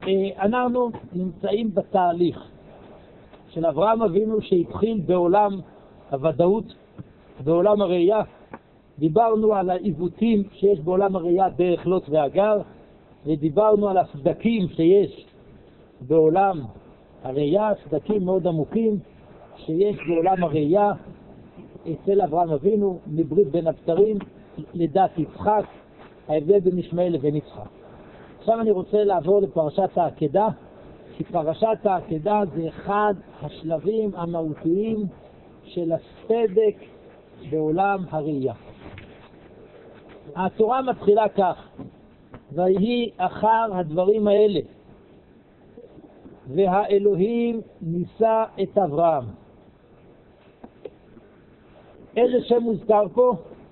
אנחנו נמצאים בתהליך של אברהם אבינו שהתחיל בעולם הוודאות, בעולם הראייה. דיברנו על העיוותים שיש בעולם הראייה דרך לוט והגר, ודיברנו על הסדקים שיש בעולם הראייה, סדקים מאוד עמוקים שיש בעולם הראייה אצל אברהם אבינו, מברית בין הבתרים לדת יצחק, ההבדל בין ישמעאל לבין יצחק. עכשיו אני רוצה לעבור לפרשת העקדה, כי פרשת העקדה זה אחד השלבים המהותיים של הסדק בעולם הראייה. התורה מתחילה כך: ויהי אחר הדברים האלה והאלוהים ניסה את אברהם. איזה שם מוזכר פה?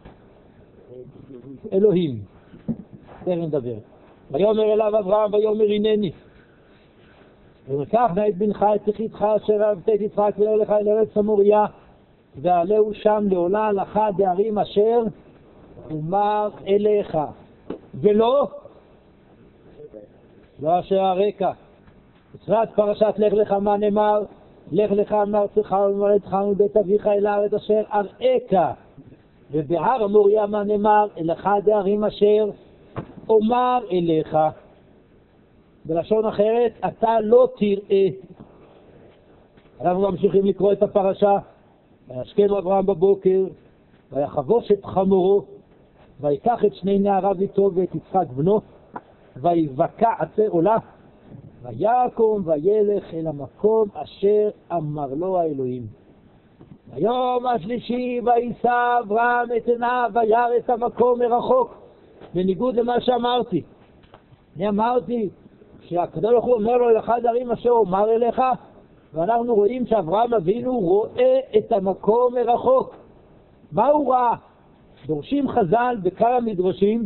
אלוהים. תכף נדבר. ויאמר אליו אברהם ויאמר הנני וקח נא את בנך את אחיך אשר אהבת את יצחק ולא לך אל ארץ המוריה ועלהו שם לעולה לך דהרים אשר אומר אליך, ולא אשר הרקע. מצוות פרשת לך לך מה נאמר? לך לך מארצך וממולדתך מבית אביך אל הארץ אשר אראך. ובהר המוריה מה נאמר? אל אחד הערים אשר אומר אליך. בלשון אחרת, אתה לא תראה. אנחנו ממשיכים לקרוא את הפרשה. וישכנו אברהם בבוקר ויחבוש את חמורו ויקח את שני נעריו איתו ואת יצחק בנו ויבקע עצי עולה ויקום וילך אל המקום אשר אמר לו האלוהים. היום השלישי ויישא אברהם את עיניו וירא את המקום מרחוק. בניגוד למה שאמרתי, אני אמרתי שהקדוש ברוך הוא אומר לו אל אחד הערים אשר אומר אליך, ואנחנו רואים שאברהם אבינו רואה את המקום מרחוק. מה הוא ראה? דורשים חז"ל בכמה מדרשים,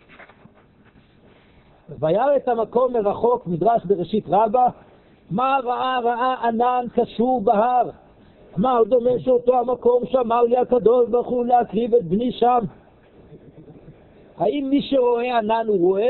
וירא את המקום מרחוק, מדרש בראשית רבה, מה ראה? ראה ענן קשור בהר. מה דומה שאותו המקום שאמר לי הקדוש ברוך הוא להקריב את בני שם? האם מי שרואה ענן הוא רואה?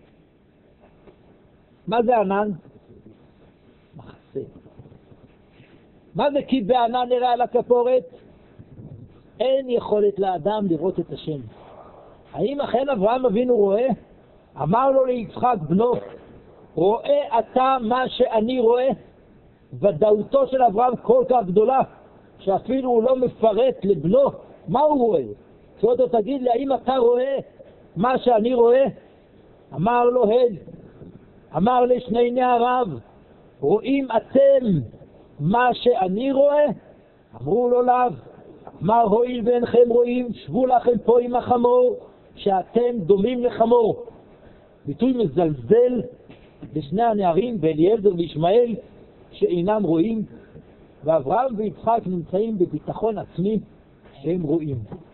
מה זה ענן? מחסה. מה זה כי בענן נראה על הכפורת? אין יכולת לאדם לראות את השם. האם אכן אברהם אבינו רואה? אמר לו ליצחק בנו, רואה אתה מה שאני רואה? ודאותו של אברהם כל כך גדולה שאפילו הוא לא מפרט לבנו מה הוא רואה. שואל אותו, תגיד לי, האם אתה רואה מה שאני רואה? אמר לו הן. אמר לשני נעריו, רואים אתם מה שאני רואה? אמרו לו לאו. אמר הואיל ואינכם רואים, שבו לכם פה עם החמור שאתם דומים לחמור. ביטוי מזלזל בשני הנערים באליעזר וישמעאל שאינם רואים, ואברהם ויצחק נמצאים בביטחון עצמי שהם רואים.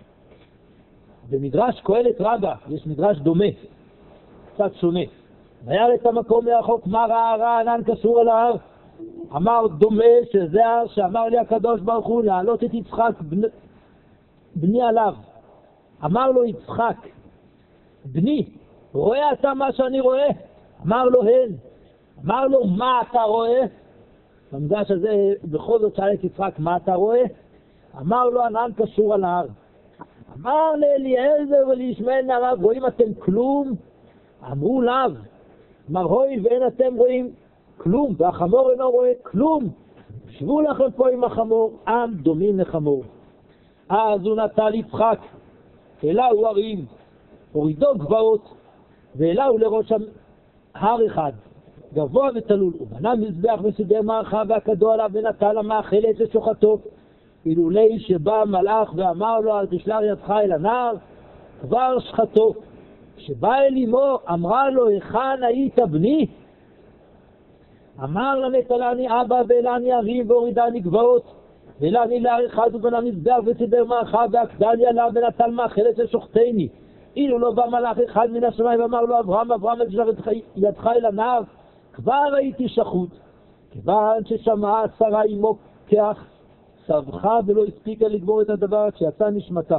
במדרש קהלת רבה יש מדרש דומה, קצת שונה. וירא את המקום מרחוק, מה ראה? ענן קשור על ההר. אמר דומה שזה ההר שאמר לי הקדוש ברוך הוא להעלות את יצחק בני עליו. אמר לו יצחק, בני, רואה אתה מה שאני רואה? אמר לו הן. אמר לו, מה אתה רואה? במדרש הזה בכל זאת שאל את יצחק, מה אתה רואה? אמר לו, ענן קשור על ההר. אמר לאליעזר ולישמעאל נעריו, רואים אתם כלום? אמרו לאו. אמר הואיל ואין אתם רואים כלום, והחמור אינו רואה כלום, שבו לכם פה עם החמור, עם דומים לחמור. אז הוא נטל יצחק אליהו הרים, הורידו גבעות, ואליהו לראש הר אחד גבוה ותלול, ובנה מזבח וסידר מערכה והקדו עליו ונטל המאכלת לשוחתו. אילולי שבא מלאך ואמר לו אל תשלח ידך אל הנער, כבר שחתו. שבא אל אמו אמרה לו, היכן היית בני? אמר לה, נטלני אבא והעלני הרים והורידני גבעות, והעלני להר אחד ובנה מזבח וסידר מערכה והקדני עליו ונטל מאכלת לשוחתני. אילו לא בא מלאך אחד מן השמיים ואמר לו, אברהם אל תשלח ידך אל הנער, כבר הייתי שחוט. כיוון ששמעה שרה אמו כך, סבכה ולא הספיקה לגמור את הדבר כשיצא נשמתה.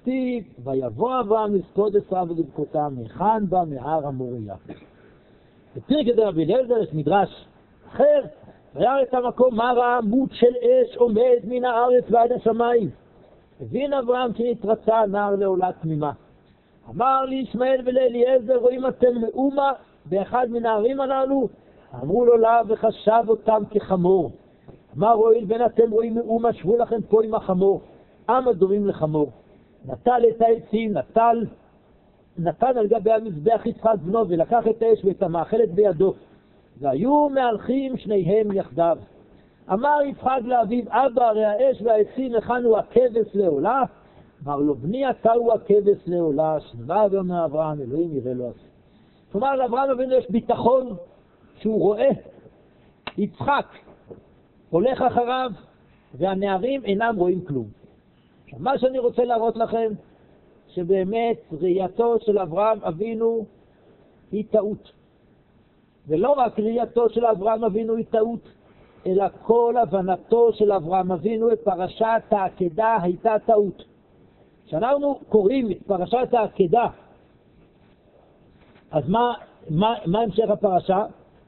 דכתיב, ויבוא אברהם לספוד עשרה ולבכותם, היכן בא מהר המוריה. בפרקי דרבי אליעזר יש מדרש אחר, וירא את המקום מה ראה עמוד של אש עומד מן הארץ ועד השמיים. הבין אברהם שנתרצה נער לעולה תמימה. אמר לישמעאל ולאליעזר, רואים אתם מאומה באחד מן הערים הללו? אמרו לו לא, וחשב אותם כחמור. אמר הואיל בין אתם רואים מאומה, שבו לכם פה עם החמור. עם דומים לחמור. נטל את העצים, נתן על גבי המזבח יצחק בנו, ולקח את האש ואת המאכלת בידו, והיו מהלכים שניהם יחדיו. אמר יצחק לאביו, אבא, הרי האש והעצים הכנו הכבש לעולה? אמר לו, בני אתה הוא הכבש לעולה. שנבע ואומר אברהם, אלוהים יראה לו עשה. כלומר, לאברהם אבינו יש ביטחון שהוא רואה יצחק הולך אחריו, והנערים אינם רואים כלום. מה שאני רוצה להראות לכם, שבאמת ראייתו של אברהם אבינו היא טעות. ולא רק ראייתו של אברהם אבינו היא טעות, אלא כל הבנתו של אברהם אבינו את פרשת העקדה הייתה טעות. כשאנחנו קוראים את פרשת העקדה, אז מה המשך הפרשה?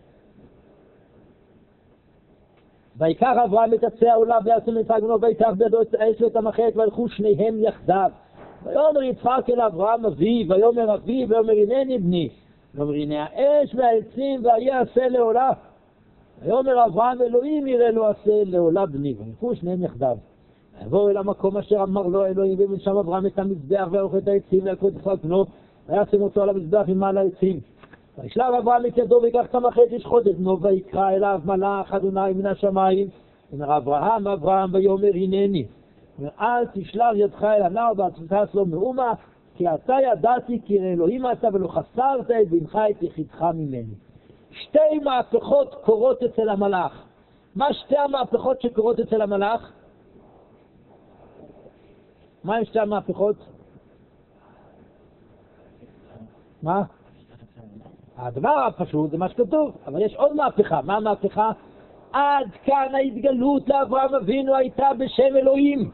ויקח אברהם את עצי העולה ויעשם יצחק בנו, ויקח בידו את האש ואת המאכלת, והלכו שניהם יחדיו. ויאמר יצחק אל אברהם אביו, ויאמר אביו, ויאמר הנני בני. ויאמר הנה האש והעצים והיה עשה לעולה. ויאמר אברהם, אלוהים יראה לו עשה לעולה בני. והלכו שניהם יחדיו. ויבואו אל המקום אשר אמר לו אלוהים, ומשם אברהם את המזבח וערוך את העצים, ויקחו את יצחק בנו, וישם אותו על המזבח עם מעל העצים. וישלח אברהם את ידו ויקח את המאכלת לשחוט את בנו, ויקרא אליו מלאך אדוני מן השמיים. אומר אברהם, אברהם, ויאמר הנני. אל תשלח ידך אל הנער ואל תעש לו מאומה, כי אתה ידעתי כי אלוהים אתה ולא חסרת את בנך את יחידך ממני. שתי מהפכות קורות אצל המלאך. מה שתי המהפכות שקורות אצל המלאך? מה הם שתי המהפכות? מה? הדבר הפשוט זה מה שכתוב, אבל יש עוד מהפכה. מה המהפכה? עד כאן ההתגלות לאברהם אבינו הייתה בשם אלוהים.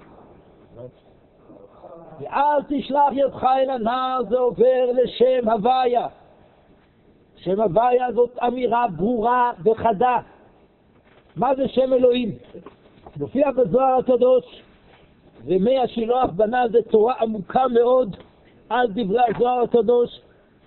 ואל תשלח ידך אל הנער, זה עובר לשם הוויה. שם הוויה זאת אמירה ברורה וחדה. מה זה שם אלוהים? מופיע בזוהר הקדוש, ומי השילוח בנה זה תורה עמוקה מאוד על דברי הזוהר הקדוש.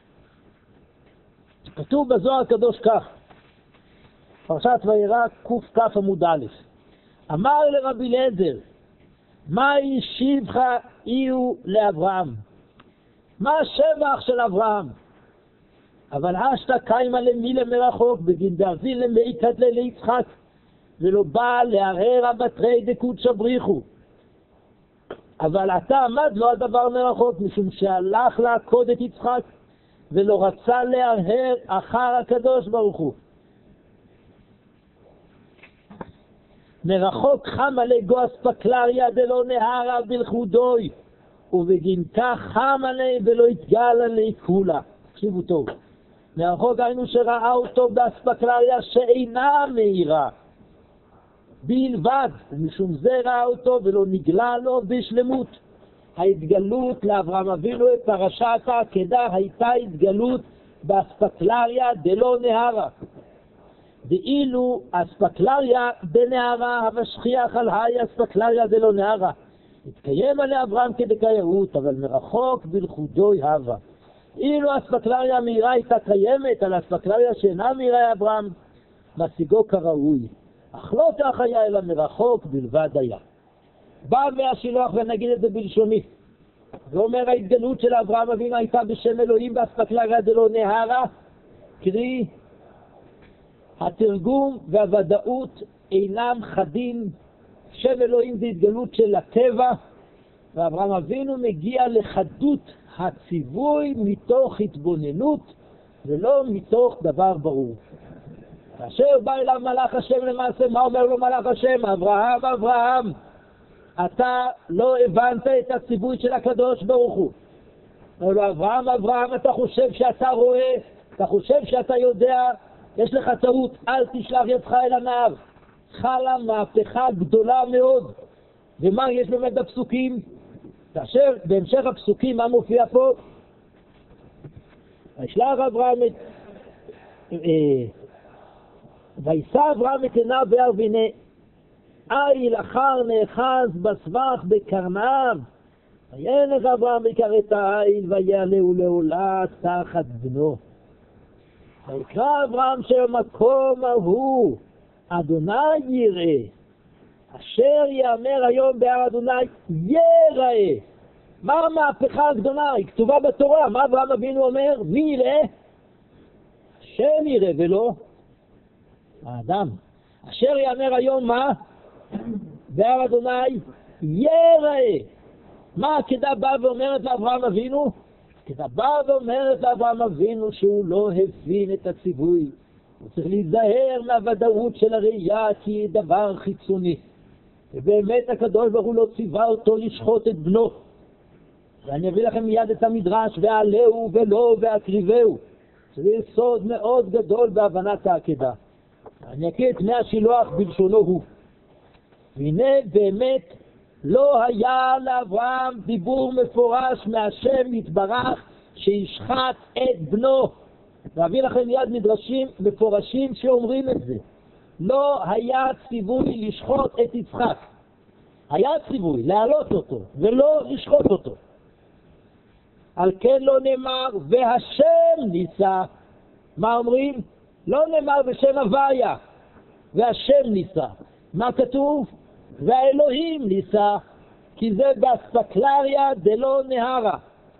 כתוב בזוהר הקדוש כך, פרשת וירא קכ עמוד א', אמר לרבי אליעזר, מה השיבך איהו לאברהם? מה השבח של אברהם? אבל אשתה קיימה למילה מרחוק, בגין דאבי למעיקת ליצחק, ולא בא לערער הבטרי דקודשא בריחו. אבל אתה עמד לו הדבר מרחוק, משום שהלך לעקוד את יצחק, ולא רצה להרהר אחר הקדוש ברוך הוא. מרחוק חמה לגו אספקלריה דלא נהרה בלכודוי, ובגין כך חמה לי ולא התגלה לי כולה. תקשיבו טוב. מרחוק היינו שראה אותו באספקלריה שאינה מהירה בלבד, ומשום זה ראה אותו ולא נגלה לו בשלמות. ההתגלות לאברהם אבינו פרשת העקדה הייתה התגלות באספקלריה דלא נהרה. ואילו אספקלריה בנהרה המשכיח על היי אספקלריה דלא נהרה. התקיים עליה אברהם כדקיירות, אבל מרחוק בלכודוי הווה. אילו אספקלריה מהירה הייתה קיימת על אספקלריה שאינה מהירה אברהם, משיגו כראוי. אך לא כך היה אלא מרחוק בלבד היה. בא מהשילוח ונגיד את זה בלשוני. ואומר ההתגלות של אברהם אבינו הייתה בשם אלוהים באספקלריה דלא נהרה, קרי התרגום והוודאות אינם חדים. שם אלוהים זה התגלות של הטבע, ואברהם אבינו מגיע לחדות הציווי מתוך התבוננות ולא מתוך דבר ברור. כאשר בא אליו מלאך השם למעשה, מה אומר לו מלאך השם? אברהם, אברהם, אתה לא הבנת את הציווי של הקדוש ברוך הוא. אומר לו אברהם, אברהם, אתה חושב שאתה רואה, אתה חושב שאתה יודע, יש לך טעות, אל תשלח ידך אל הנער. חלה מהפכה גדולה מאוד. ומה יש באמת בפסוקים? כאשר בהמשך הפסוקים מה מופיע פה? ישלח אברהם וישא אברהם את עיניו וירא והנה איל אחר נאחז בסבך בקרניו. וילך אברהם ויקרא את האיל ויעלהו לעולה תחת בנו. ויקרא אברהם שבמקום ההוא אדוני יראה, אשר יאמר היום בהר אדוני יראה. מה המהפכה הגדולה? היא כתובה בתורה. מה אברהם אבינו אומר? מי יראה? השם יראה ולא האדם. אשר יאמר היום מה? בהר אדוני יראה. מה העקדה באה ואומרת לאברהם אבינו? העקדה באה ואומרת לאברהם אבינו שהוא לא הבין את הציווי. הוא צריך להיזהר מהוודאות של הראייה כי היא דבר חיצוני. ובאמת הקדוש ברוך הוא לא ציווה אותו לשחוט את בנו. ואני אביא לכם מיד את המדרש ועלהו ולא והקריבהו. זה יסוד מאוד גדול בהבנת העקדה. אני אקריא את מי השילוח בלשונו הוא. והנה באמת לא היה לאברהם דיבור מפורש מהשם יתברך שישחט את בנו. ואביא לכם מיד מדרשים מפורשים שאומרים את זה. לא היה ציווי לשחוט את יצחק. היה ציווי להעלות אותו ולא לשחוט אותו. על כן לא נאמר והשם ניסה. מה אומרים? לא נאמר בשם הוויה והשם ניסה. מה כתוב? והאלוהים ניסה, כי זה באספקלריה דלא נהרה.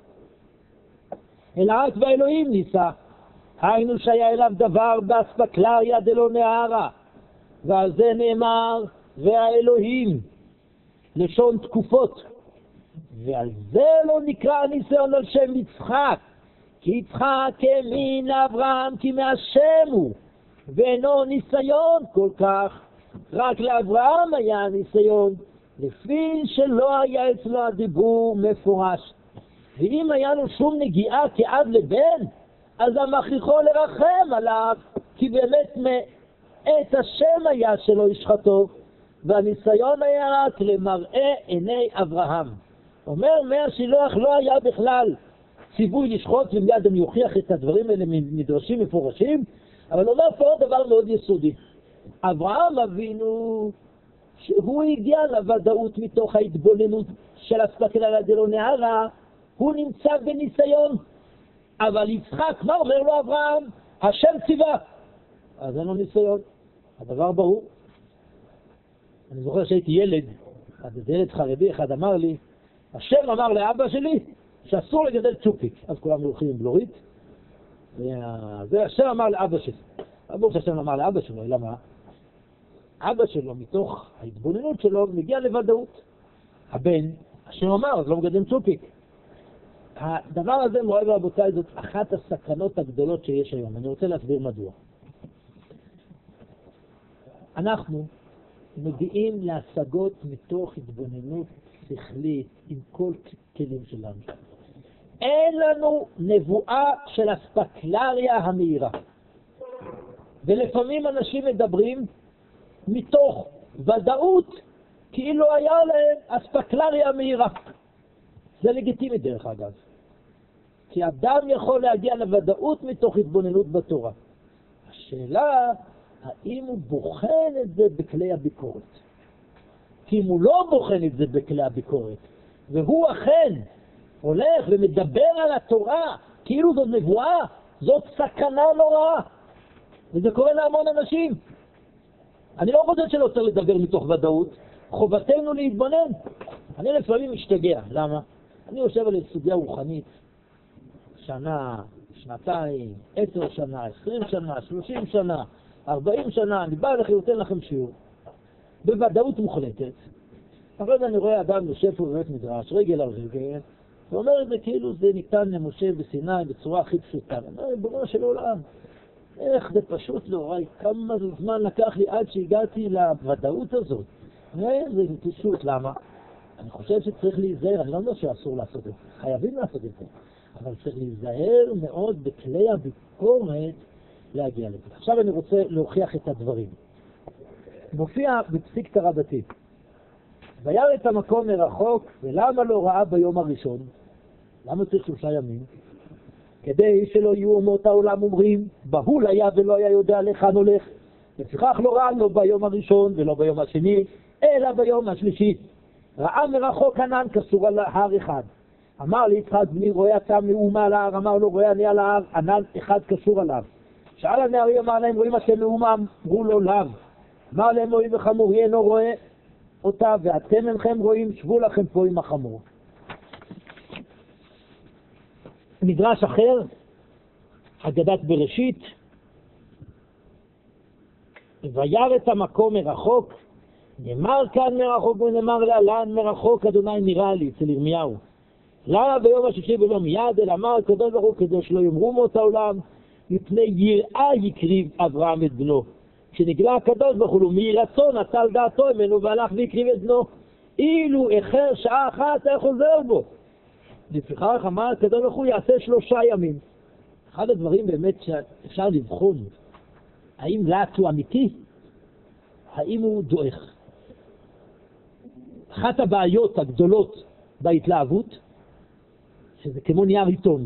אלא רק והאלוהים ניסה. היינו שהיה אליו דבר באספקלריה דלא נהרה. ועל זה נאמר והאלוהים, לשון תקופות. ועל זה לא נקרא ניסיון על שם יצחק, כי יצחק האמין לאברהם כי מהשם הוא, ואינו ניסיון כל כך. רק לאברהם היה ניסיון, לפי שלא היה אצלו הדיבור מפורש. ואם היה לו שום נגיעה כאב לבן, אז המכריחו לרחם עליו, כי באמת מאת השם היה שלא ישחטו, והניסיון היה רק למראה עיני אברהם. אומר מהשילוח לא היה בכלל ציווי לשחוט, ומיד אני אוכיח את הדברים האלה מדרשים מפורשים, אבל אומר פה עוד דבר מאוד יסודי. אברהם אבינו, שהוא הגיע לוודאות מתוך ההתבוננות של אספקלריה דלא נהרה, הוא נמצא בניסיון. אבל יצחק, מה אומר לו אברהם? השם ציווה. אז אין לו ניסיון. הדבר ברור. אני זוכר שהייתי ילד, אז ילד חרדי אחד אמר לי, השם אמר לאבא שלי שאסור לגדל צ'ופיק. אז כולם הולכים עם בלורית. זה השם אמר לאבא שלי. ברור שהשם אמר לאבא שלו, אלא מה? אבא שלו, מתוך ההתבוננות שלו, מגיע לוודאות. הבן, השם אמר, אז לא מגדלים צ'ופיק. הדבר הזה, מורי ורבותיי, זאת אחת הסכנות הגדולות שיש היום. אני רוצה להסביר מדוע. אנחנו מגיעים להשגות מתוך התבוננות שכלית עם כל כלים שלנו. אין לנו נבואה של אספקלריה המהירה. ולפעמים אנשים מדברים מתוך ודאות כאילו היה להם אספקלריה מהירה. זה לגיטימי דרך אגב. כי אדם יכול להגיע לוודאות מתוך התבוננות בתורה. השאלה, האם הוא בוחן את זה בכלי הביקורת? כי אם הוא לא בוחן את זה בכלי הביקורת, והוא אכן הולך ומדבר על התורה כאילו זאת נבואה, זאת סכנה נוראה. וזה קורה להמון אנשים. אני לא חושב שלא צריך לדבר מתוך ודאות, חובתנו להתבונן. אני לפעמים משתגע. למה? אני יושב על סוגיה רוחנית, שנה, שנתיים, 10 שנה, 20 שנה, 30 שנה, 40 שנה, אני בא לכם, נותן לכם שיעור, בוודאות מוחלטת. אחרי זה אני רואה אדם יושב פה בבית מדרש, רגל על רגל, ואומר את זה כאילו זה ניתן למשה בסיני בצורה הכי פשוטה. אני אומר, בריבונו של עולם, איך זה פשוט להוריי, כמה זמן לקח לי עד שהגעתי לוודאות הזאת. זה פשוט, למה? אני חושב שצריך להיזהר, אני לא אומר שאסור לעשות את זה, חייבים לעשות את זה, אבל צריך להיזהר מאוד בכלי הביקורת להגיע לזה. עכשיו אני רוצה להוכיח את הדברים. מופיע בפסיקתא רבתי, וירא את המקום מרחוק, ולמה לא ראה ביום הראשון? למה צריך 3 ימים? כדי שלא יהיו אומות העולם אומרים, בהול היה ולא היה יודע לכאן הולך. לפיכך לא ראה לא ביום הראשון ולא ביום השני, אלא ביום השלישי. ראה מרחוק ענן כסור על הר אחד. אמר ליצחק בני, רואה אתה מאומה על ההר? אמר לו, רואה אני על ההר, ענן אחד כסור עליו. שאל הנערים, אמר להם, רואים אתם מאומה? אמרו לו, לאו. אמר להם, מועיל וחמור, אינו רואה אותה, ואתם אינכם רואים, שבו לכם פה עם החמור. מדרש אחר, אגדת בראשית, וירא את המקום מרחוק, נאמר כאן מרחוק ונאמר להלן מרחוק אדוני נראה לי, אצל ירמיהו. למה ביום השישי ולא מיד, אלא אמר הקדוש ברוך הוא כדי שלא יאמרו אומות העולם, מפני יראה יקריב אברהם את בנו. כשנגלה הקדוש ברוך הוא מירצו נטל דעתו ממנו והלך והקריב את בנו. אילו אחר שעה אחת היה חוזר בו. לפיכך אמר הקדוש ברוך הוא יעשה 3 ימים. אחד הדברים באמת שאפשר לבחון, האם לעץ הוא אמיתי? האם הוא דועך? אחת הבעיות הגדולות בהתלהבות, שזה כמו נייר עיתון.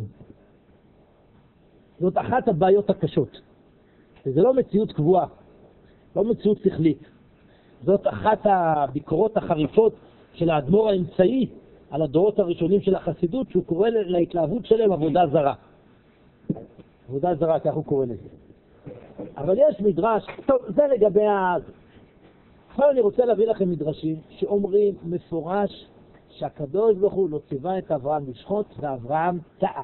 זאת אחת הבעיות הקשות. וזה לא מציאות קבועה, לא מציאות שכלית. זאת אחת הביקורות החריפות של האדמו"ר האמצעי על הדורות הראשונים של החסידות, שהוא קורא להתלהבות שלהם עבודה זרה. עבודה זרה, כך הוא קורא לזה. אבל יש מדרש, טוב, זה לגבי עכשיו אני רוצה להביא לכם מדרשים שאומרים מפורש שהקדוש ברוך הוא לא ציווה את אברהם לשחוט ואברהם טעה.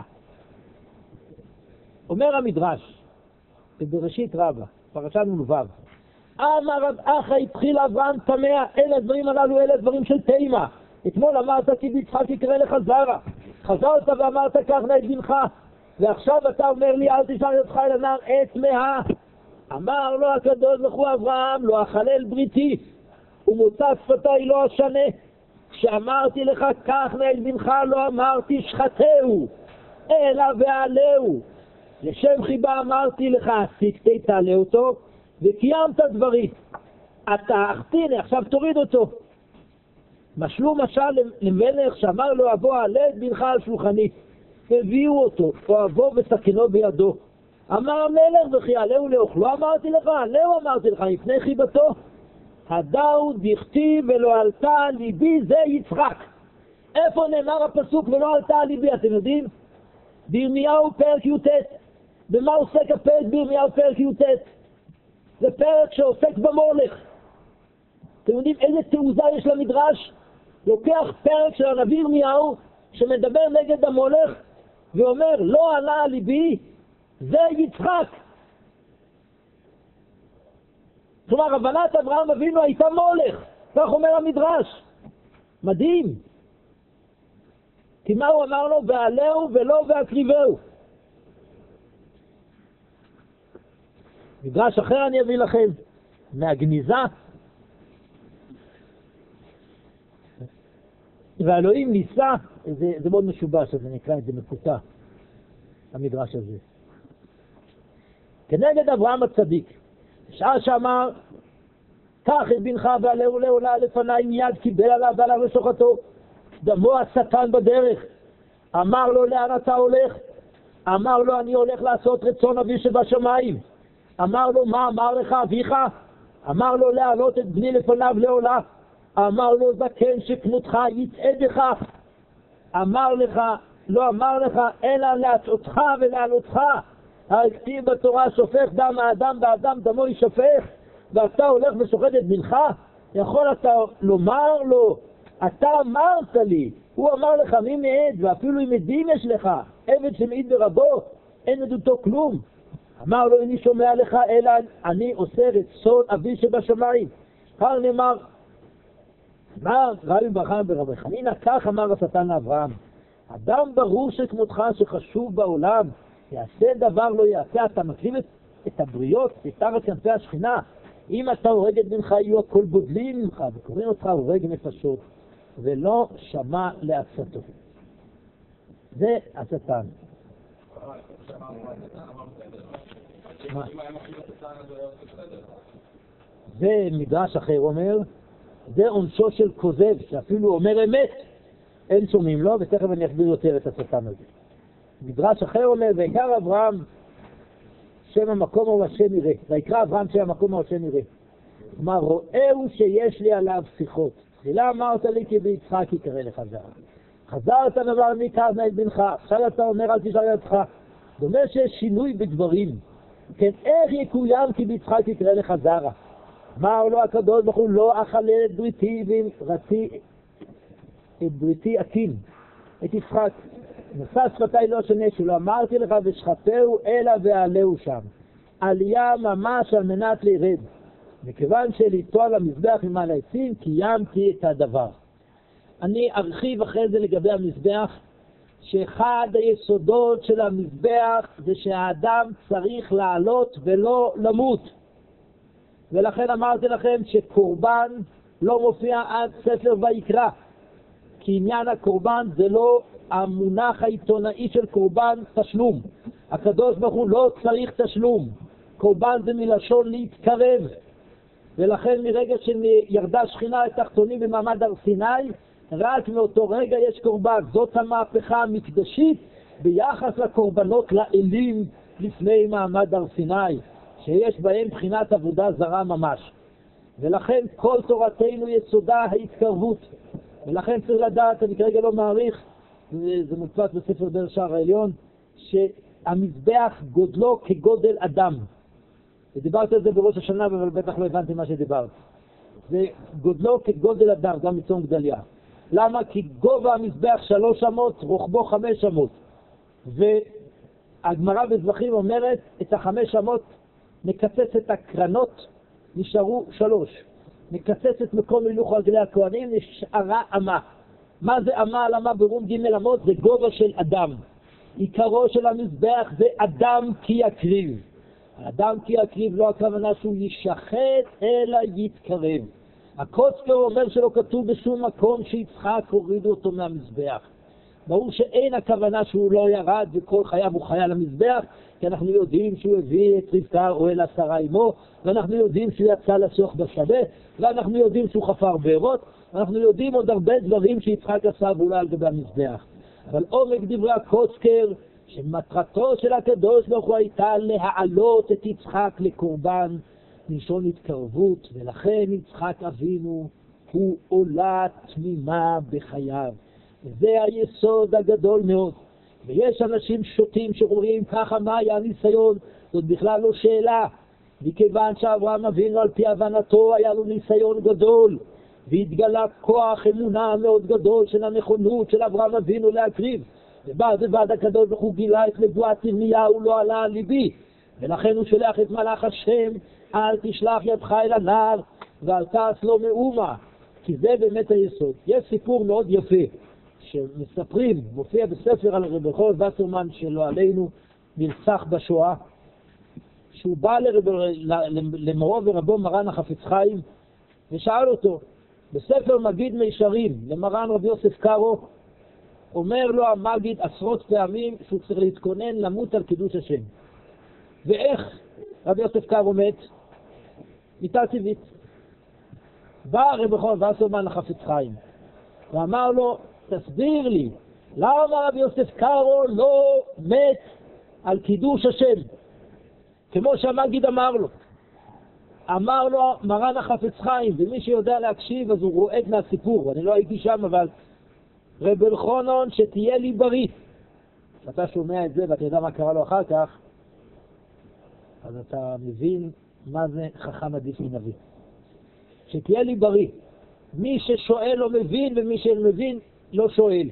אומר המדרש בבראשית רבה, פרשת נ"ו, אמר רב אחא התחיל אברהם טמא, אלה הדברים הללו, אלה הדברים של תימה. אתמול אמרת כי ביצחק יקרא לך זרע, חזרת ואמרת כך נא את בנך, ועכשיו אתה אומר לי אל תשלח ידך אל הנער עת טמאה. אמר לו הקדוש ברוך הוא אברהם, לא אחלל בריתי ומוצא שפתיי לא אשנה. כשאמרתי לך כך נא את בנך לא אמרתי שחטהו אלא ועלהו. לשם חיבה אמרתי לך עסיקתי תעלה אותו וקיימת דברי. אתה אחתיני עכשיו תוריד אותו. משלו משל למלך שאמר לו אבוא עלה את בנך על שולחני. הביאו אותו או אבוא וסכנו בידו. אמר המלך וכי עלהו לאוכלו אמרתי לך, עלהו אמרתי לך מפני חיבתו. הדאו דכתיב ולא עלתה ליבי זה יצחק. איפה נאמר הפסוק ולא עלתה ליבי? אתם יודעים? בירמיהו פרק י"ט. במה עוסק הפרק בירמיהו פרק י"ט? זה פרק שעוסק במולך. אתם יודעים איזה תעוזה יש למדרש? לוקח פרק של הנביא ירמיהו שמדבר נגד המולך ואומר לא עלה ליבי זה יצחק. כלומר הבנת אברהם אבינו הייתה מולך, כך אומר המדרש. מדהים. כי מה הוא אמר לו? ועלהו ולא והקריבהו. מדרש אחר אני אביא לכם מהגניזה. ואלוהים ניסה, זה מאוד משובש, אז זה נקרא את זה מקוטע, המדרש הזה. כנגד אברהם הצדיק, שעה שאמר, קח את בנך ועלהו לעולה לפניי, מיד קיבל עליו ועליו לשוחתו. דמו השטן בדרך. אמר לו לאן אתה הולך? אמר לו אני הולך לעשות רצון אבי שבשמיים. אמר לו מה אמר לך אביך? אמר לו להעלות את בני לפניו לעולה. אמר לו זקן שכמותך יצעדך. אמר לך, לא אמר לך אלא להטעותך ולהעלותך. הכתיב בתורה שופך דם האדם באדם דמו יישפך, ואתה הולך ושוחט את בנך? יכול אתה לומר לו אתה אמרת לי, הוא אמר לך מי מעד, ואפילו אם עדים יש לך, עבד שמעיד ברבו אין עדותו כלום. אמר לו איני שומע לך אלא אני עושה רצון אבי שבשמיים. כך נאמר, אמר רבי ברכה ברבי חנינא, כך אמר השטן לאברהם, אדם ברור שכמותך שחשוב בעולם יעשה דבר לא יעשה. אתה מקריב את הבריות תחת כנפי השכינה. אם אתה הורג את בנך יהיו הכל גודלים ממך וקוראים אותך הורג נפשות, ולא שמע לעצתו. זה השטן. זה מדרש אחר אומר, זה עונשו של כוזב שאפילו אומר אמת אין שומעים לו, ותכף אני אסביר יותר את השטן הזה. מדרש אחר אומר, ויקרא אברהם שם המקום הוא השם יראה. ויקרא אברהם שם המקום הוא השם יראה. כלומר, רואהו שיש לי עליו שיחות. תחילה אמרת לי כי ביצחק יקרא לך זרע. חזרת דבר מי קרנה את בנך, עכשיו אתה אומר אל תשאר ידך. דומה שיש שינוי בדברים. כן, איך יקוים כי ביצחק יקרא לך זרע? אמר לו הקדוש ברוך הוא לא אכלה את בריתי ורתי את בריתי עתים, את יצחק. נשא שפתי לא שנשו, לא אמרתי לך ושחטהו אלא ועלהו שם. עלייה ממש על מנת לירד. מכיוון שליטו על המזבח ממעל העצים, קיימתי את הדבר. אני ארחיב אחרי זה לגבי המזבח, שאחד היסודות של המזבח זה שהאדם צריך לעלות ולא למות. ולכן אמרתי לכם שקורבן לא מופיע עד ספר ויקרא. כי עניין הקורבן זה לא המונח העיתונאי של קורבן תשלום. הקדוש ברוך הוא לא צריך תשלום. קורבן זה מלשון להתקרב. ולכן מרגע שירדה שכינה לתחתונים במעמד הר סיני, רק מאותו רגע יש קורבן. זאת המהפכה המקדשית ביחס לקורבנות לאלים לפני מעמד הר סיני, שיש בהם בחינת עבודה זרה ממש. ולכן כל תורתנו יסודה ההתקרבות. ולכן צריך לדעת, אני כרגע לא מעריך, זה מוצפת בספר דרך שער העליון, שהמזבח גודלו כגודל אדם. ודיברתי על זה בראש השנה, אבל בטח לא הבנתי מה שדיברת. זה גודלו כגודל אדם, גם מצום גדליה. למה? כי גובה המזבח 3 אמות, רוחבו 5 אמות. והגמרא בזבחים אומרת, את 5 אמות נקצץ את הקרנות, נשארו 3. נקצץ את מקום הילוך רגלי הכהנים, נשארה אמה. מה זה אמה על אמה ברום ג' אמות? זה גובה של אדם. עיקרו של המזבח זה אדם כי יקריב. האדם כי יקריב לא הכוונה שהוא ישחט אלא יתקרב. הקוצקר אומר שלא כתוב בשום מקום שיצחק הורידו אותו מהמזבח. ברור שאין הכוונה שהוא לא ירד וכל חייו הוא חיה למזבח, כי אנחנו יודעים שהוא הביא את רבקה אוהל השרה עמו, ואנחנו יודעים שהוא יצא לשוח בשדה, ואנחנו יודעים שהוא חפר בארות, ואנחנו יודעים עוד הרבה דברים שיצחק עשה ואולי על גבי המזבח. אבל עומק דברי הקוצקר, שמטרתו של הקדוש ברוך הוא הייתה להעלות את יצחק לקורבן, מלשון התקרבות, ולכן יצחק אבינו הוא עולה תמימה בחייו. וזה היסוד הגדול מאוד. ויש אנשים שוטים שאומרים ככה מה היה הניסיון, זאת בכלל לא שאלה. מכיוון שאברהם אבינו על פי הבנתו היה לו ניסיון גדול, והתגלה כוח אמונה מאוד גדול של הנכונות של אברהם אבינו להקריב. ובעד הקדוש ברוך הוא גילה את נבואת ירמיהו לא עלה על ליבי, ולכן הוא שולח את מלאך השם, אל תשלח ידך אל הנער ואל תעש לו מאומה, כי זה באמת היסוד. יש סיפור מאוד יפה שמספרים, מופיע בספר על רבי חורב וסרמן שלא עלינו, נרצח בשואה, שהוא בא למורו ורבו מרן החפץ חיים ושאל אותו, בספר מגיד מישרים למרן רבי יוסף קארו, אומר לו המגיד עשרות פעמים שהוא צריך להתכונן למות על קידוש השם. ואיך רבי יוסף קארו מת? מיתה טבעית. בא רבי חורב וסרמן החפץ חיים ואמר לו, תסביר לי, למה רבי יוסף קארו לא מת על קידוש השם? כמו שהמגיד אמר לו. אמר לו מרן החפץ חיים, ומי שיודע להקשיב אז הוא רועד מהסיפור, אני לא הייתי שם, אבל רבי אלחנן שתהיה לי בריא. אתה שומע את זה ואתה יודע מה קרה לו אחר כך, אז אתה מבין מה זה חכם עדיף מנביא. שתהיה לי בריא. מי ששואל לא מבין, ומי שמבין לא שואל.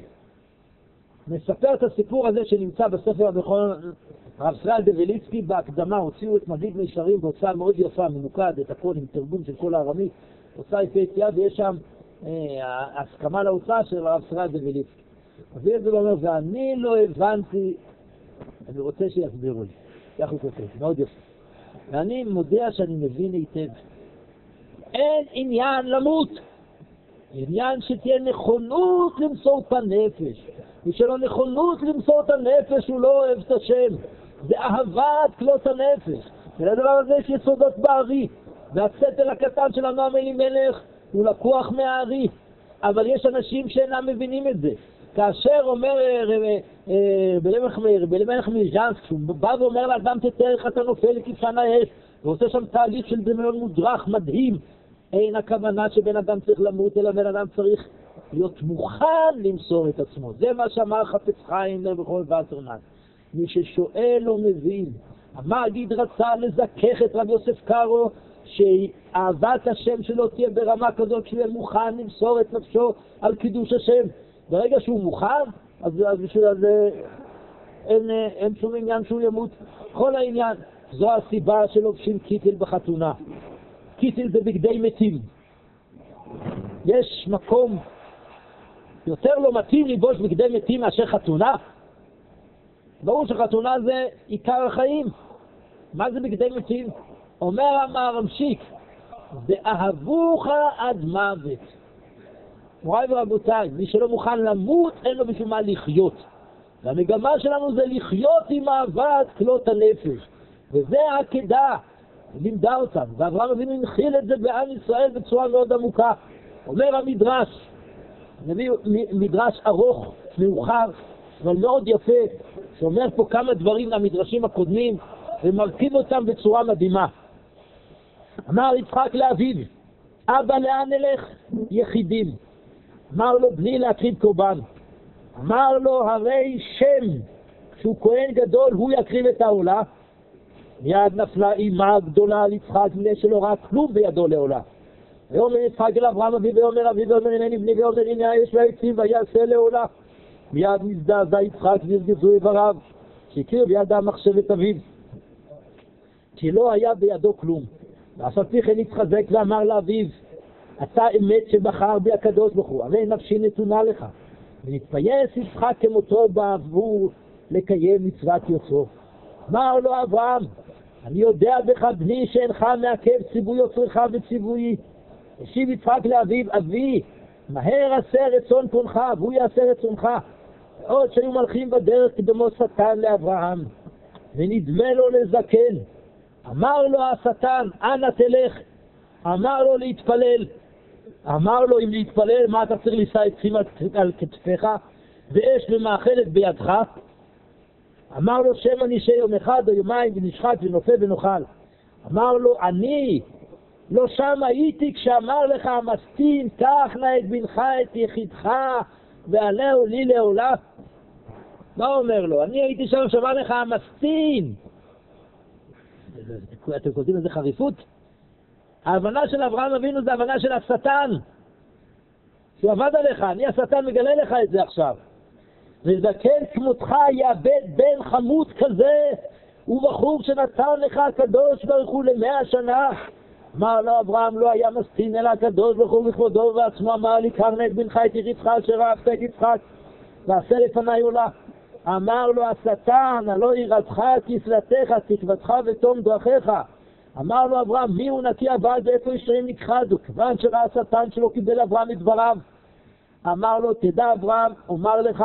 מספר את הסיפור הזה שנמצא בספר הרב ישראל דוויליצקי בהקדמה, הוציאו את מגיד מישרים בהוצאה מאוד יפה, ממוקד, את הכל עם תרגום של כל הארמית, הוצאה יפהפייה, ויש שם הסכמה להוצאה של הרב ישראל דוויליצקי. אז זה אומר, ואני לא הבנתי, אני רוצה שיסבירו לי, כך הוא כותב, מאוד יפה. ואני מודיע שאני מבין היטב. אין עניין למות, עניין שתהיה נכונות למסור את הנפש. ושלא נכונות למסור את הנפש הוא לא אוהב את השם, זה אהבת כלות הנפש. ולדבר הזה יש יסודות בארי, והסתר הקטן של הנועם אלימלך הוא לקוח מהארי, אבל יש אנשים שאינם מבינים את זה. כאשר אומר בלמלך מז'אנס, כשהוא בא ואומר לאדם תתאר איך אתה נופל לכבשן האש, ועושה שם תהליך של דמיון מודרך מדהים, אין הכוונה שבן אדם צריך למות, אלא בן אדם צריך להיות מוכן למסור את עצמו. זה מה שאמר חפץ חיים בכל וסרמן. מי ששואל או מבין, המגיד רצה לזכך את רב יוסף קארו, שאהבת השם שלו תהיה ברמה כזאת שהוא יהיה מוכן למסור את נפשו על קידוש השם. ברגע שהוא מוכן, אז בשביל זה אין שום עניין שהוא ימות. כל העניין, זו הסיבה שלובשים קיטל בחתונה. קיטל זה בגדי מתים. יש מקום יותר לא מתאים לבוש בגדי מתים מאשר חתונה. ברור שחתונה זה עיקר החיים. מה זה בגדי מתים? אומר המרמשיק, ואהבוך עד מוות. מוריי ורבותיי, מי שלא מוכן למות, אין לו בשביל מה לחיות. והמגמה שלנו זה לחיות עם אהבת כלות הנפש. וזה העקדה, לימדה אותם. ואברהם אבינו הנחיל את זה בעם ישראל בצורה מאוד עמוקה. אומר המדרש, מדרש ארוך, מאוחר, אבל מאוד יפה, שאומר פה כמה דברים למדרשים הקודמים, ומרכיב אותם בצורה מדהימה. אמר יצחק לאביו, אבא לאן נלך? יחידים. אמר לו, בלי להקריב קורבן. אמר לו, הרי שם, שהוא כהן גדול, הוא יקריב את העולה. מיד נפלה אימה גדולה על יצחק, בלי שלא ראה כלום בידו לעולה. ואומר יצחק אל אברהם אביו, ואומר אביו, ואומר הנני בני, ואומר הנה האש והעצים, ויעשה לעולה. מיד נזדעזע יצחק והרגזו איבריו, שהכיר בידם מחשבת אביו, כי לא היה בידו כלום. ואף על פי כן התחזק ואמר לאביו, אתה אמת שבחר בי הקדוש ברוך הוא, הרי נפשי נתונה לך. ונתפייס יצחק כמותו בעבור לקיים מצוות יוצרו. אמר לו אברהם, אני יודע בך בני שאינך מעכב ציווי יוצרך וציוויי. השיב יצחק לאביו, אבי, מהר עשה רצון פונך, והוא יעשה רצונך. עוד שהיו מלכים בדרך קדמו שטן לאברהם, ונדמה לו לזקן. אמר לו השטן, אנא תלך. אמר לו להתפלל. אמר לו, אם להתפלל, מה אתה צריך לישא עצים על כתפיך, ואש ומאכלת בידך? אמר לו, שם נשאר יום אחד או יומיים, ונשחט ונופל ונאכל. אמר לו, אני לא שם הייתי כשאמר לך המסטין, קח נא את בנך את יחידך, ועלהו לי לעולה. מה אומר לו? אני הייתי שם שאמר לך המסטין. אתם קולטים איזה חריפות? ההבנה של אברהם אבינו זה הבנה של השטן, שהוא עבד עליך. אני השטן מגלה לך את זה עכשיו. וזקן כמותך יאבד בן חמוד כזה, ובחור שנתן לך הקדוש ברוך הוא ל100 שנה. אמר לו אברהם, לא היה מסטין אלא הקדוש ברוך הוא בכבודו ועצמו, אמר לי, קח נא את בנך את יחידך אשר אהבת את יצחק, ועשה לפניי עולה. אמר לו השטן, הלא יראתך כסלתך, תקוותך ותום דרכיך. אמר לו אברהם, מי הוא נקי הבעל ואיפה ישרים נכחדו? כיוון שראה השטן שלא קיבל אברהם את דבריו. אמר לו, תדע אברהם, אומר לך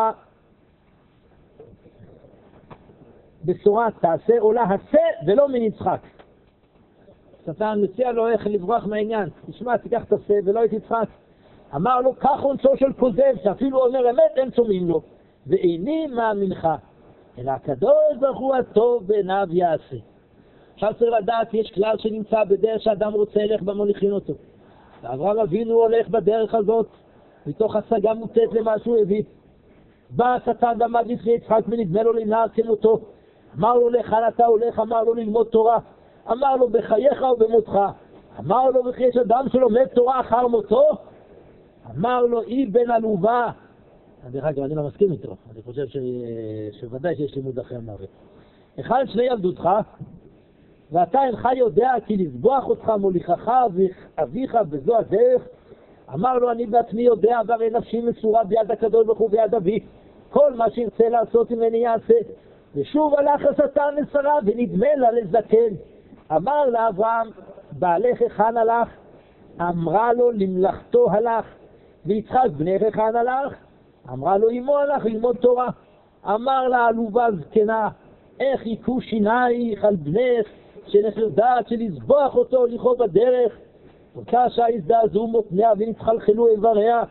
בשורה, תעשה עולה הסה ולא מנצחק. השטן מציע לו איך לברוח מהעניין. תשמע, תיקח את הסה ולא את יצחק. אמר לו, כך עונשו של כוזב, שאפילו אומר אמת, אין שומעים לו. ואיני מאמינך, אלא הקדוש ברוך הוא הטוב בעיניו יעשה. עכשיו צריך לדעת, יש כלל שנמצא בדרך שאדם רוצה ללך במוליכין אותו. ואברהם אבינו הולך בדרך הזאת, מתוך השגה מוטט למה שהוא הביא. בא השטן ועמד לפני יצחק ונדמה לו לנער כמותו. אמר לו, לך אתה הולך, אמר לו ללמוד תורה. אמר לו, בחייך ובמותך. אמר לו, וכי יש אדם שלומד תורה אחר מותו? אמר לו, אי בן עלובה. דרך אגב, אני לא מסכים איתו. אני חושב שוודאי שיש לימוד אחר מוות. אחד שני ילדותך, ואתה אינך יודע כי לזבוח אותך מוליכך ואביך בזו הדרך. אמר לו, אני בעצמי יודע, והרי נפשי מסורה ביד הקדוש ברוך הוא ביד אבי. כל מה שירצה לעשות ממני יעשה. ושוב הלך השטן לשרה ונדמה לה לזקן. אמר לאברהם, בעלך היכן הלך? אמרה לו, למלאכתו הלך. ויצחק בנך היכן הלך? אמרה לו, אמו הלך ללמוד תורה. אמר לה, עלובה זקנה, איך יקו שינייך על בנך, שנך יודעת שלזבוח אותו לכו בדרך. וכאשר הזדעזעו מותניה ונתחלחלו איבריה,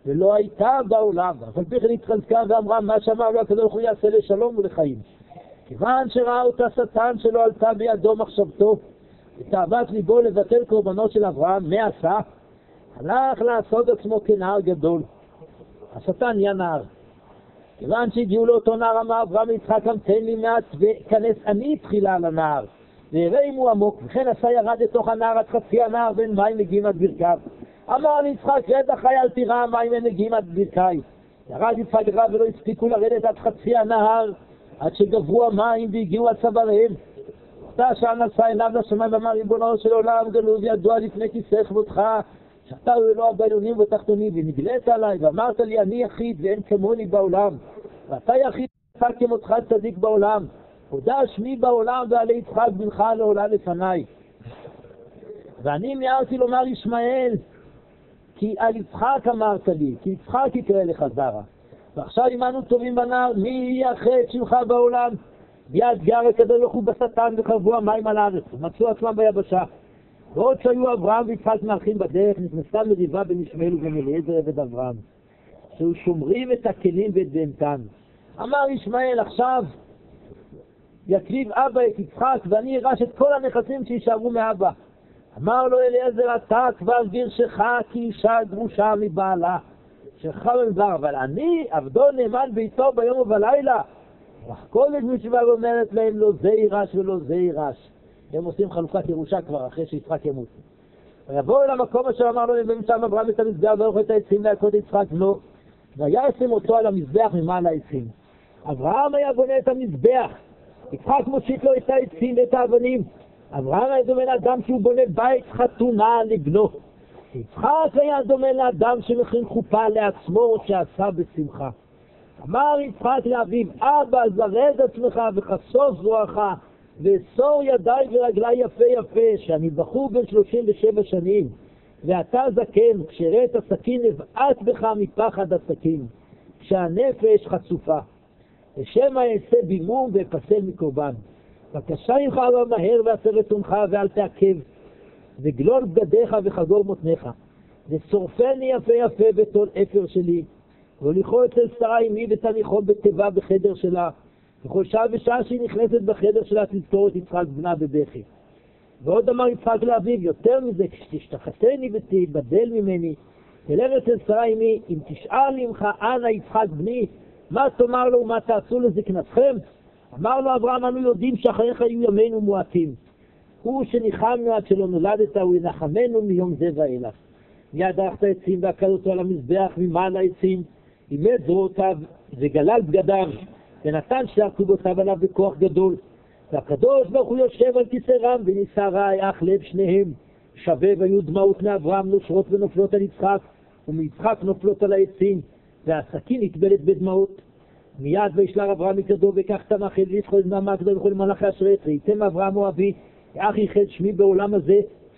ולא הייתה בעולם, אף על פי כן התחזקה ואמרה מה שאמר לו הקדוש ברוך הוא יעשה לשלום ולחיים. כיוון שראה אותה שטן שלא עלתה בידו מחשבתו, ותאוות ליבו לבטל קורבנות של אברהם, מה עשה? הלך לעשות עצמו כנער גדול. השטן נהיה נער. כיוון שהגיעו לאותו נער, אמר אברהם ליצחק, המתן לי מעט וכנס אני תחילה על הנער, ויראה אם הוא עמוק. וכן עשה ירד לתוך הנער עד חצי הנער, בין מים מגיעים עד ברכיו. אמר ליצחק, רד אחי אל תירא, מים מגיעים עד ברכי. ירד יצחק רב ולא הספיקו לרדת עד חצי הנהר, עד שגברו המים והגיעו עד צוואריהם. אתה שם נשא עיניו לשמיים ואמר, ריבונו של עולם, גלוי וידוע לפני כיסא כבודך, שאתה הוא אלוה בעליונים ובתחתונים, ונגלית עליי ואמרת לי, אני יחיד ואין כמוני בעולם, ואתה יחיד ואתה כמותך צדיק בעולם, הודע שמי בעולם ועלי יצחק בנך לעולה לפניי. ואני מיהרתי לומר ישמעאל, כי על יצחק אמרת לי, כי יצחק יקרא לך זרע. ועכשיו אם אנו טובים בנער, מי יאחד שמך בעולם? ביד גר הקדוש ברוך הוא בשטן וחרבו המים על הארץ, ומצאו עצמם ביבשה. ועוד שהיו אברהם ויצחק מארחים בדרך, נכנסה מריבה בין ישמעאל ובין אליעזר עבד אברהם, שהוא שומרים את הכלים ואת בהמתן. אמר ישמעאל, עכשיו יקריב אבא את יצחק ואני ארש את כל הנכסים שישארו מאבא. אמר לו אליעזר, אתה כבר גרשך כי אישה גרושה מבעלה, שלך במדבר, אבל אני עבדו נאמן ביתו ביום ובלילה. מחכולת מצווה ואומרת להם, לא זה יירש ולא זה יירש. הם עושים חלוקת ירושה כבר אחרי שיצחק ימות. ויבואו אל המקום אשר אמר לו, ובמשם אברהם את המזבח ואוכל את העצים להכות יצחק בנו, וישם אותו על המזבח ממעל העצים. אברהם היה בונה את המזבח, יצחק מושיט לו את העצים ואת האבנים. אברהם היה דומה לאדם שהוא בונה בית חתונה לבנו. יצחק היה דומה לאדם שמכין חופה לעצמו שעשה בשמחה. אמר יצחק לאביו, אבא זרד עצמך וחשוף זרועך ואסור ידיי ורגלי יפה יפה, שאני בחור בן 37 שנים ואתה זקן, כשראה את הסכין נבעט בך מפחד הסכין, כשהנפש חצופה. ושמא אעשה בימום ואפסל מקורבן. בבקשה ממך לא מהר ועשה רצונך ואל תעכב, וגלול בגדיך וחגור מותניך, ושורפני יפה יפה בתול אפר שלי, והוליכו אצל שרה אמי ותניחו בתיבה בחדר שלה, וכל שעה ושעה שהיא נכנסת בחדר שלה תזכור את יצחק בנה בבכי. ועוד אמר יצחק לאביו, יותר מזה, כשתשתחתני ותיבדל ממני, תלך אצל שרה אמי, אם תשאל ממך אנה יצחק בני, מה תאמר לו ומה תעשו לזקנתכם? אמר לו אברהם, אנו יודעים שאחריך יהיו ימינו מועטים. הוא שניחמנו עד שלא נולדת, הוא ינחמנו מיום זה ואילך. מיד ערך העצים והקד אותו על המזבח ממעל העצים, אימד זרועותיו וגלל בגדיו, ונתן שתי כובותיו עליו בכוח גדול. והקדוש ברוך הוא יושב על כיסא רם, ונישא רעי אח לב שניהם. שווה והיו דמעות מאברהם נושרות ונופלות על יצחק, ומיצחק נופלות על העצים, והסכין נטבלת בדמעות. מיד וישלח אברהם מקדו וכך תמך אל ויצחו את דממה הקדוש וכל מלאכי אשרת, ראיתם אברהם אוהבי, אך ייחד שמי בעולם הזה.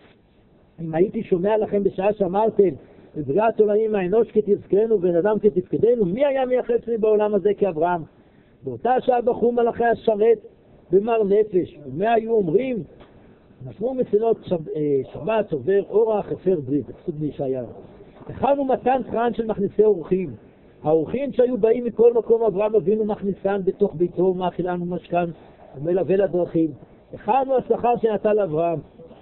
אם הייתי שומע לכם בשעה שאמרתם, בבריאת עולמים האנוש כתזכרנו ובן אדם כתפקדנו, מי היה מייחד שמי בעולם הזה כאברהם? באותה שעה בחרו מלאכי אשרת במר נפש, ומה היו אומרים? נשמו מסילות שבת עובר אורח הפר ברית, הפסוק בישעיהו. הכנו מתן קרן של מכניסי אורחים. האורחים שהיו באים מכל מקום, אברהם אבינו מכניסן בתוך ביתו ומאכילן ומשכן ומלווה לדרכים. הכנו השכר שנתן לאברהם.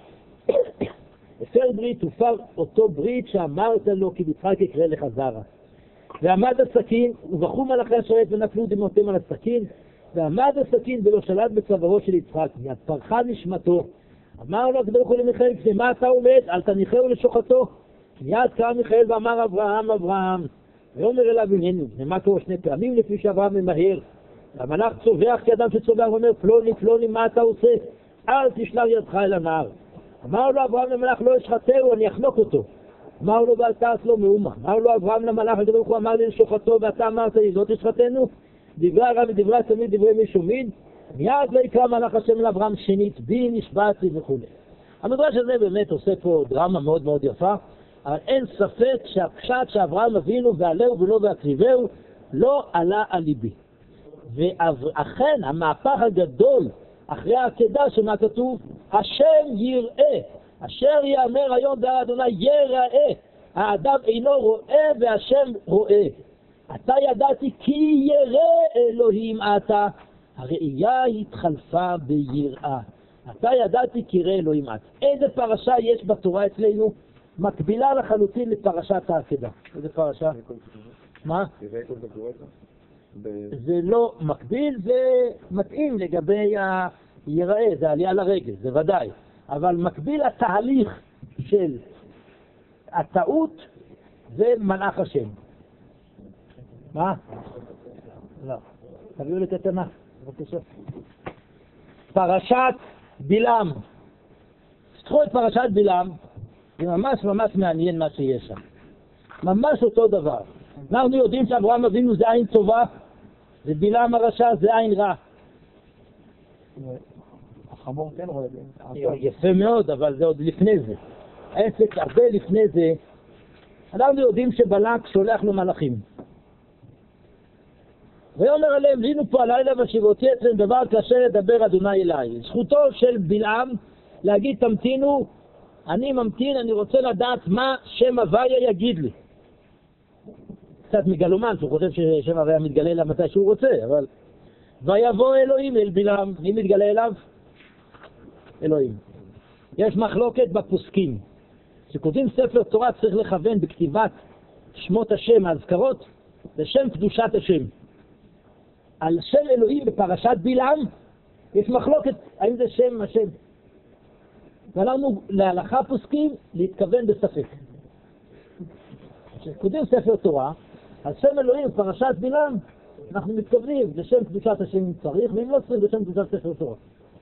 הפר ברית הופר אותו ברית שאמרת לו כי יצחק יקרא לך זרע. ועמד הסכין ובחרו מלאכי אשרת ונפלו דמעותיהם על הסכין, ועמד הסכין ולא שלט בצווארו של יצחק, מיד פרחה נשמתו. אמר לו הקדוש ברוך הוא למיכאל, לפני מה אתה עומד? אל תניחהו לשוחטו. מיד קרא מיכאל ואמר אברהם אברהם, ואומר אליו הננו, נאמר כבר 2 פעמים לפי שאברהם ממהר. המלאך צובח כאדם שצובח ואומר, פלוני פלוני מה אתה עושה? אל תשלח ידך אל הנער. אמר לו אברהם למלאך, לא אשחטהו, אני אחנוק אותו. אמר לו ואל תעש לו מאומה. אמר לו אברהם למלאך, הקדוש ברוך הוא אמר לי לשוחטו ואתה אמרת לי לא תשחטנו? דברי הרב ודברי התלמיד דברי מי שומעים. מיד לא יקרא מלאך השם לאברהם שנית, בי נשבעתי וכו'. המדרש הזה באמת עושה פה דרמה מאוד מאוד יפה, אבל אין ספק שהפשט שאברהם אבינו ועלהו ולא והקריבהו לא עלה על ליבי. ואכן המהפך הגדול אחרי העקדה שמה כתוב, השם יראה, אשר יאמר היום בהר אדוני יראה. האדם אינו רואה והשם רואה. אתה ידעתי כי ירא אלוהים אתה. הראייה התחלפה ביראה. אתה ידעתי כי ירא אלוהים אתה. איזה פרשה יש בתורה אצלנו? מקבילה לחלוטין לפרשת העקדה. איזה פרשה? מה? זה לא מקביל, זה מתאים לגבי היראה, זה עלייה לרגל, זה ודאי. אבל מקביל התהליך של הטעות זה מלאך השם. מה? לא. תביאו לי קטנה, בבקשה. פרשת בלעם. תפתחו את פרשת בלעם, זה ממש ממש מעניין מה שיש שם. ממש אותו דבר. אנחנו יודעים שאברהם אבינו זה עין טובה, ובלעם הרשע זה עין רע. החמור כן רואה. יפה מאוד, אבל זה עוד לפני זה. העסק הרבה לפני זה. אנחנו יודעים שבלק שולח לו מלאכים. ויאמר עליהם, לינו פה הלילה ושיבותי אצלם דבר קשה לדבר אדוני אליי. זכותו של בלעם להגיד תמתינו, אני ממתין, אני רוצה לדעת מה שם הוויה יגיד לי. קצת מגלומן, שהוא חושב ששם הוויה מתגלה אליו מתי שהוא רוצה, אבל ויבוא אלוהים אל בלעם. מי מתגלה אליו? אלוהים. יש מחלוקת בפוסקים. כשכותבים ספר תורה צריך לכוון בכתיבת שמות השם, האזכרות, לשם קדושת השם. על שם אלוהים בפרשת בלעם יש מחלוקת האם זה שם השם. ואנחנו להלכה פוסקים להתכוון בספק. כשכותבים ספר תורה על שם אלוהים בפרשת בלעם אנחנו מתכוונים לשם קדושת השם אם צריך, ואם לא צריך לשם קדושת ספר תורה.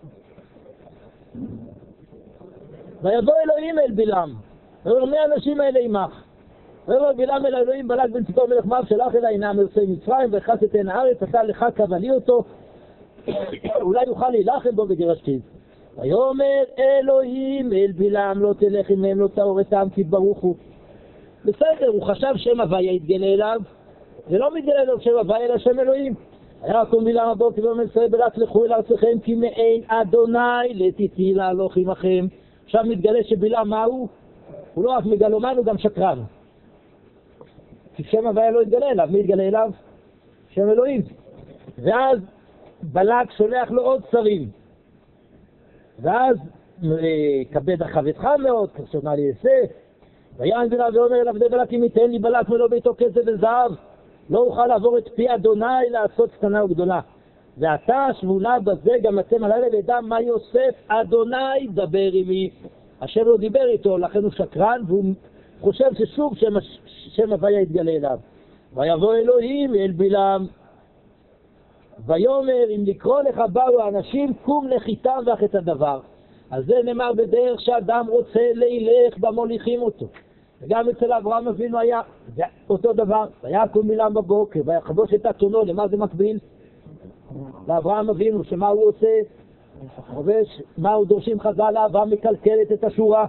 ויבוא אלוהים אל בלעם ואומר מי האנשים האלה עמך? ואומר בלעם אל אלוהים בלק בן ציפור מלך מואב שלח אלי הנה מרצי מצרים והכנס את עין הארץ עשה לך קבלי אותו אולי יוכל להילחם בו וגירשתיו. ויאמר אלוהים אל בלעם לא תלך עמהם לא תאור את העם כי ברוך הוא. בסדר, הוא חשב שם הוויה יתגלה אליו ולא מתגלה אליו שם הוויה אלא שם אלוהים. היה קום בלעם הבוקר ואומר ישראל בלק לכו אל ארצכם כי מעין אדוני לתיתי להלוך עמכם. עכשיו מתגלה שבלעם מה הוא? הוא לא רק מגלומן, הוא גם שקרן. כי שם הוויה לא יתגלה אליו. מי יתגלה אליו? שם אלוהים. ואז בלק שולח לו עוד שרים. ואז כבד החבטך מאוד, כרשונה לי יסף. ויען בלעם ואומר אליו בלק אם ייתן לי בלק מלוא ביתו כסף וזהב לא אוכל לעבור את פי אדוני לעשות קטנה וגדולה. ואתה שבונה בזה גם אתם הלילה וידע מה יוסף אדוני דבר עמי. השם לא דיבר איתו, לכן הוא שקרן והוא חושב ששוב שם הוויה יתגלה אליו. ויבוא אלוהים אל בלעם ויאמר אם לקרוא לך באו האנשים קום לחיתם ואח את הדבר. אז זה נאמר בדרך שאדם רוצה לילך במוליכים אותו. וגם אצל אברהם אבינו היה אותו דבר. ויקום בלעם בבוקר ויחבוש את אתונו. למה זה מקביל? לאברהם אבינו שמה הוא עושה? חובש, מה הוא דורשים חז"ל? אברהם מקלקלת את השורה.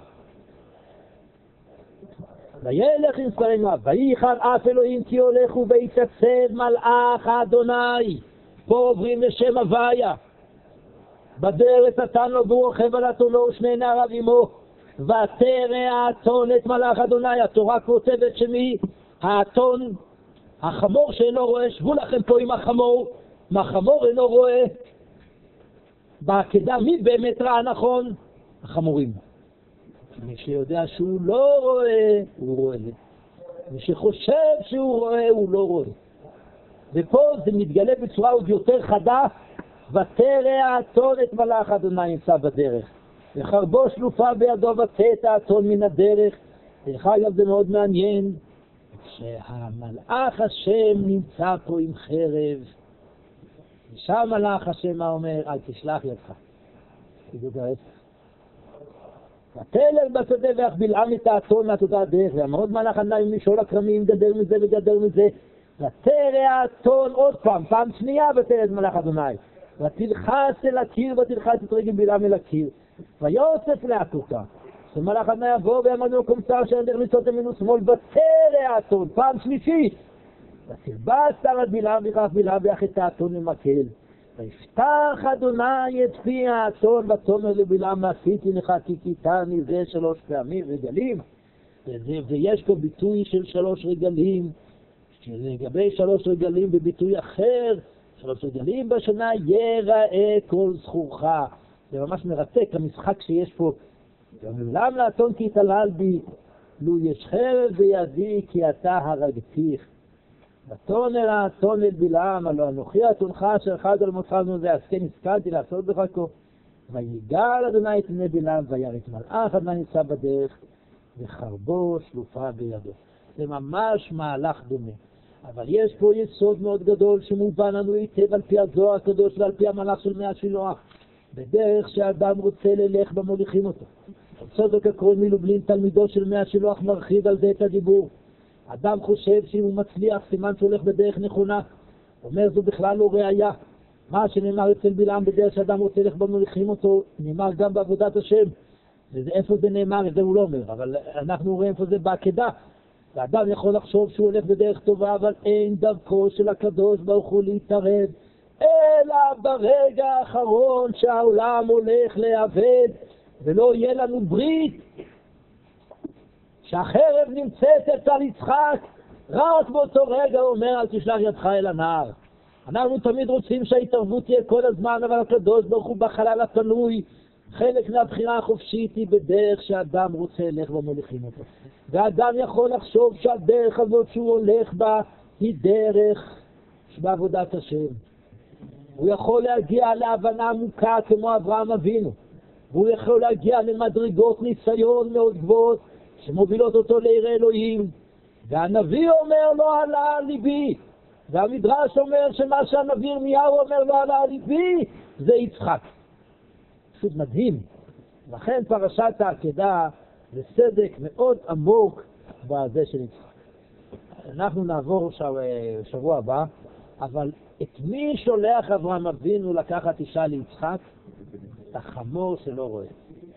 וילך עם שרים אב וייחר אף אלוהים כי הולך ויתעצב מלאך אדוני. פה עוברים לשם הוויה. בדרך נתן לו והוא רוכב על אתונו ושני נעריו עמו ותרא האתון את מלאך אדוני. התורה כותבת שמי האתון החמור שאינו רואה. שבו לכם פה עם החמור. מה חמור אינו רואה? בעקדה מי באמת ראה נכון? החמורים. מי שיודע שהוא לא רואה הוא רואה. מי שחושב שהוא רואה הוא לא רואה. ופה זה מתגלה בצורה עוד יותר חדה. ותרא האתון את מלאך אדוני נמצא בדרך וחרבו שלופה בידו וצא את האתון מן הדרך. דרך אגב זה מאוד מעניין שהמלאך השם נמצא פה עם חרב. ושם מלאך השם מה אומר? אל תשלח ידך. בדיוק ההפך. ותלך בשדה ואך בלעם את האתון מהתודה הדרך ועמוד מלאך עניים משול הכרמים גדר מזה וגדר מזה. ותרא האתון עוד פעם שנייה ותרא את מלאך אדוני ותלחץ אל הקיר ותלחץ את רגל בלעם אל הקיר ויוסף להכותה שמלאך אדוני יבוא ויעמוד במקום צר שאין דרך לצאות ימין ושמאל. ותרא האתון פעם שלישית ותלבש שר את בלעם ויחף בלעם ויח את האתון למקל ויפתח אדוני את פי האתון ותאמר לבלעם עשיתי לך כי קיטני זה 3 פעמים רגלים ויש פה ביטוי של 3 רגלים, שלגבי 3 רגלים בביטוי אחר, 3 רגלים בשנה יראה כל זכורך. זה ממש מרתק המשחק שיש פה. למה לאתון כי התעלל בי, לו יש חרב בידי כי אתה הרגתיך. אתון אל האתון אל בלעם, הלא אנוכי אתונך אשר חד על מותך זה, אז כן השכלתי לעשות בך כה. ויגל אדוני את פני בלעם וירא את מלאך אדוני ניצב בדרך וחרבו שלופה בידו. זה ממש מהלך דומה. אבל יש פה יסוד מאוד גדול שמובן לנו היטב על פי הזוהר הקדוש ועל פי המהלך של מי השילוח. בדרך שהאדם רוצה ללך במוליכים אותו. צדוק הכהן מלובלין תלמידו של מי השילוח מרחיב על זה את הדיבור. אדם חושב שאם הוא מצליח סימן שהולך בדרך נכונה. אומר זו בכלל לא ראייה. מה שנאמר אצל בלעם בדרך שאדם רוצה ללך במוליכים אותו נאמר גם בעבודת השם. ואיפה זה נאמר? את זה הוא לא אומר, אבל אנחנו רואים איפה זה בעקדה. האדם יכול לחשוב שהוא הולך בדרך טובה, אבל אין דרכו של הקדוש ברוך הוא להתערב, אלא ברגע האחרון שהעולם הולך לאבד, ולא יהיה לנו ברית, שהחרב נמצאת אצל יצחק, רק באותו רגע הוא אומר, אל תשלח ידך אל הנהר. אנחנו תמיד רוצים שההתערבות תהיה כל הזמן, אבל הקדוש ברוך הוא בחלל הפנוי, חלק מהבחירה החופשית היא בדרך שאדם רוצה ללך במוליכים אותו. ואדם יכול לחשוב שהדרך הזאת שהוא הולך בה היא דרך בעבודת השם. הוא יכול להגיע להבנה עמוקה כמו אברהם אבינו. והוא יכול להגיע למדרגות ניסיון מאוד גבוהות שמובילות אותו לעיר אלוהים. והנביא אומר לא עלה על ליבי. והמדרש אומר שמה שהנביא ירמיהו אומר לא עלה על ליבי זה יצחק. פשוט מדהים. לכן פרשת העקדה זה סדק מאוד עמוק בזה של יצחק. אנחנו נעבור שבוע הבא, אבל את מי שולח אברהם אבינו לקחת אישה ליצחק? את החמור שלא רואה.